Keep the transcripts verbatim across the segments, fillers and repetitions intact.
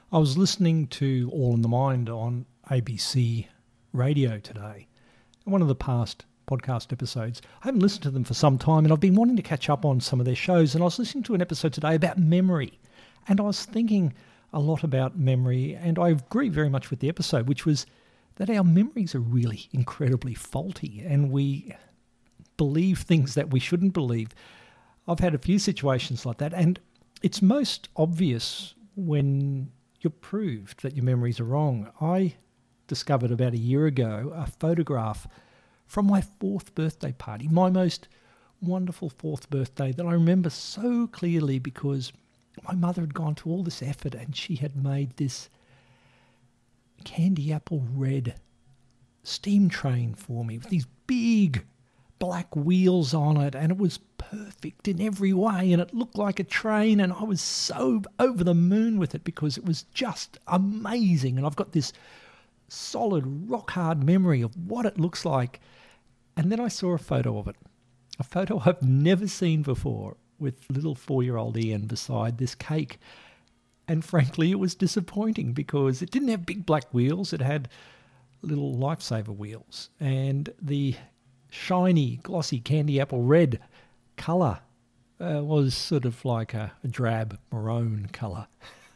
I was listening to All in the Mind on A B C radio today, one of the past podcast episodes. I haven't listened to them for some time and I've been wanting to catch up on some of their shows, and I was listening to an episode today about memory, and I was thinking a lot about memory, and I agree very much with the episode, which was that our memories are really incredibly faulty and we believe things that we shouldn't believe. I've had a few situations like that, and it's most obvious when you're proved that your memories are wrong. I discovered about a year ago a photograph from my fourth birthday party, my most wonderful fourth birthday that I remember so clearly because my mother had gone to all this effort and she had made this candy apple red steam train for me with these big black wheels on it, and it was perfect in every way and it looked like a train, and I was so over the moon with it because it was just amazing, and I've got this solid rock hard memory of what it looks like. And then I saw a photo of it, a photo I've never seen before, with little four-year-old Ian beside this cake. And frankly, it was disappointing because it didn't have big black wheels. It had little Lifesaver wheels. And the shiny, glossy candy apple red colour uh, was sort of like a, a drab maroon colour.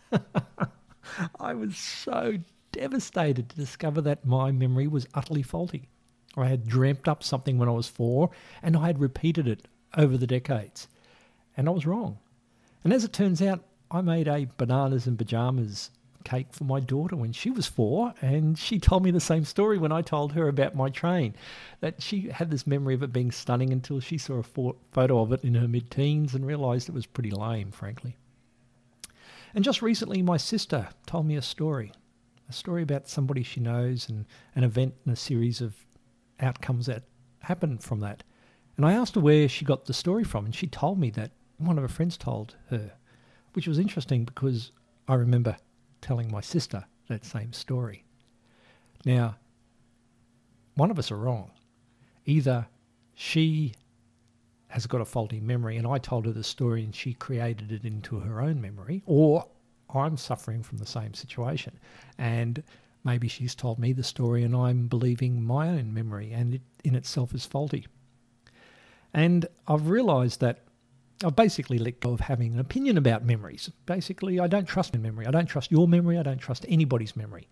I was so devastated to discover that my memory was utterly faulty. I had dreamt up something when I was four and I had repeated it over the decades. And I was wrong. And as it turns out, I made a bananas and pajamas cake for my daughter when she was four, and she told me the same story when I told her about my train, that she had this memory of it being stunning until she saw a fo- photo of it in her mid-teens and realised it was pretty lame, frankly. And just recently, my sister told me a story, a story about somebody she knows and an event and a series of outcomes that happened from that. And I asked her where she got the story from, and she told me that one of her friends told her, which was interesting because I remember telling my sister that same story. Now, one of us are wrong. Either she has got a faulty memory and I told her the story and she created it into her own memory, or I'm suffering from the same situation and maybe she's told me the story and I'm believing my own memory and it in itself is faulty. And I've realised that I've basically let go of having an opinion about memories. Basically, I don't trust my memory. I don't trust your memory. I don't trust anybody's memory.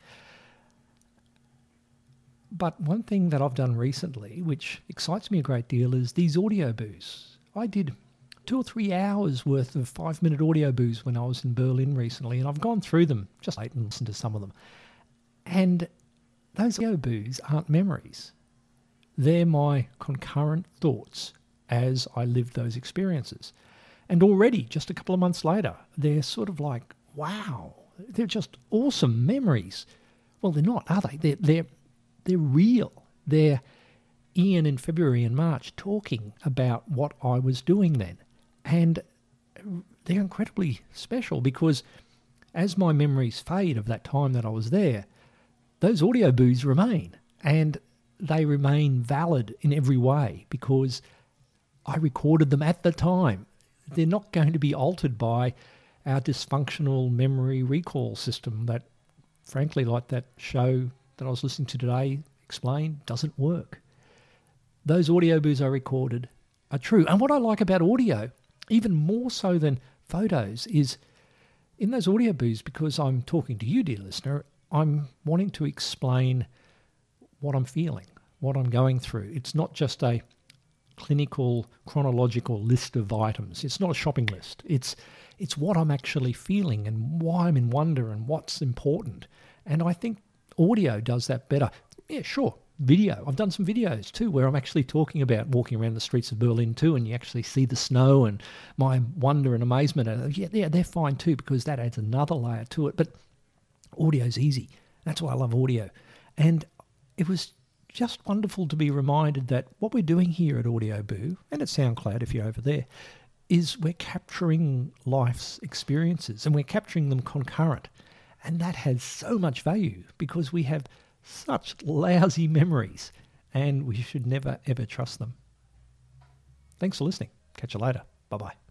But one thing that I've done recently, which excites me a great deal, is these audio boos. I did two or three hours worth of five-minute audio boos when I was in Berlin recently, and I've gone through them just late and listened to some of them. And those audio boos aren't memories. They're my concurrent thoughts as I lived those experiences. And already, just a couple of months later, they're sort of like, wow, they're just awesome memories. Well, they're not, are they? They're, they're, they're real. They're Ian in February and March talking about what I was doing then. And they're incredibly special because as my memories fade of that time that I was there, those audio boos remain. And they remain valid in every way because I recorded them at the time. They're not going to be altered by our dysfunctional memory recall system that, frankly, like that show that I was listening to today explained, doesn't work. Those audio boos I recorded are true. And what I like about audio, even more so than photos, is in those audio boos, because I'm talking to you, dear listener, I'm wanting to explain what I'm feeling, what I'm going through. It's not just a clinical, chronological list of items. It's not a shopping list. It's it's what I'm actually feeling and why I'm in wonder and what's important. And I think audio does that better. Yeah, sure. Video. I've done some videos too where I'm actually talking about walking around the streets of Berlin too, and you actually see the snow and my wonder and amazement. And yeah, yeah, they're fine too because that adds another layer to it. But audio's easy. That's why I love audio. And it was just wonderful to be reminded that what we're doing here at Audio Boo, and at SoundCloud if you're over there, is we're capturing life's experiences and we're capturing them concurrent. And that has so much value because we have such lousy memories and we should never, ever trust them. Thanks for listening. Catch you later. Bye-bye.